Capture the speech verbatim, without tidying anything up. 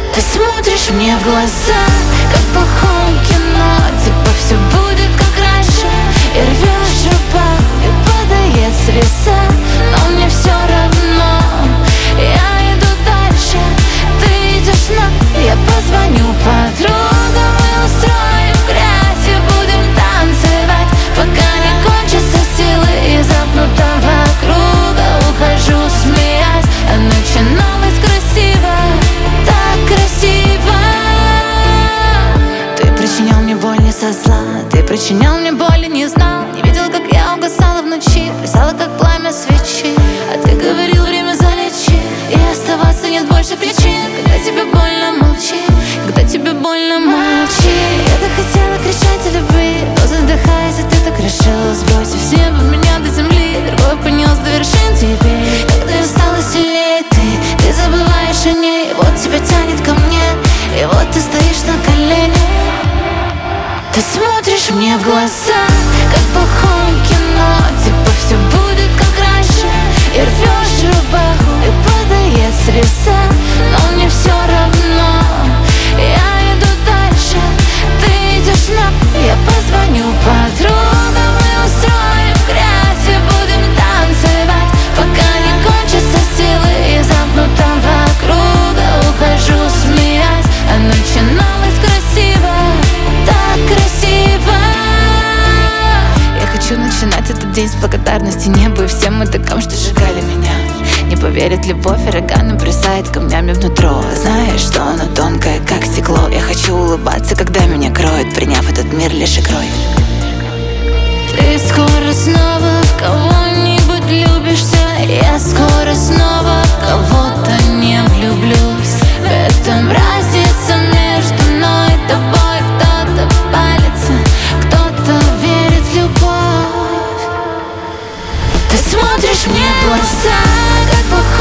Ты смотришь мне в глаза, как в плохом кино. Типа все будет как раньше. И рвешь рубаху, и падает слеза. Но мне все равно, я иду дальше. Ты идешь на... Я позвоню подругам и устроим грязь. И будем танцевать, пока не кончатся силы. Из замкнутого круга ухожу, смеясь. А начиналось красиво, так красиво. Ты причинял мне боль не со зла. Ты причинял мне боль и не знал. Не видел, как я угасала в ночи. Плясала, как пламя свечи. А ты говорил, время залечи. И оставаться нет больше причин. Когда тебе больно, молчи. Когда тебе больно, молчи. Я так хотела кричать о любви, но задыхаясь, и ты так решила, сбросив с неба меня до земли. Другой понес до вершин теперь. Когда я стала сильнее, ты, ты забываешь о ней. Вот тебя тянет ко мне, и вот ты стоишь на коленях. Ты смотришь мне в глаза, как в плохом кино. Типа все будет как раньше. И рвешь рубаху, и падает слеза. Но мне все равно, я иду дальше. Ты идешь на... Я позвоню подругам и устроим грязь. И будем танцевать, пока не кончатся силы. Из замкнутого круга ухожу, смеясь. А начиналось красиво, так красиво. Я хочу начинать этот день с благодарности небу и всем мудакам, что сжигали меня. Не поверит любовь, ураган бросает камнями внутрь. Знаешь, что оно тонкое, как стекло. Я хочу улыбаться, когда меня кроет, приняв этот мир лишь игрой. Ты скоро снова в кого-нибудь влюбишься. Я скоро снова в кого-то не влюблюсь. В этом разница между мной и тобой. Кто-то палится, кто-то верит в любовь. Ты смотришь мне в глаза, как плохо.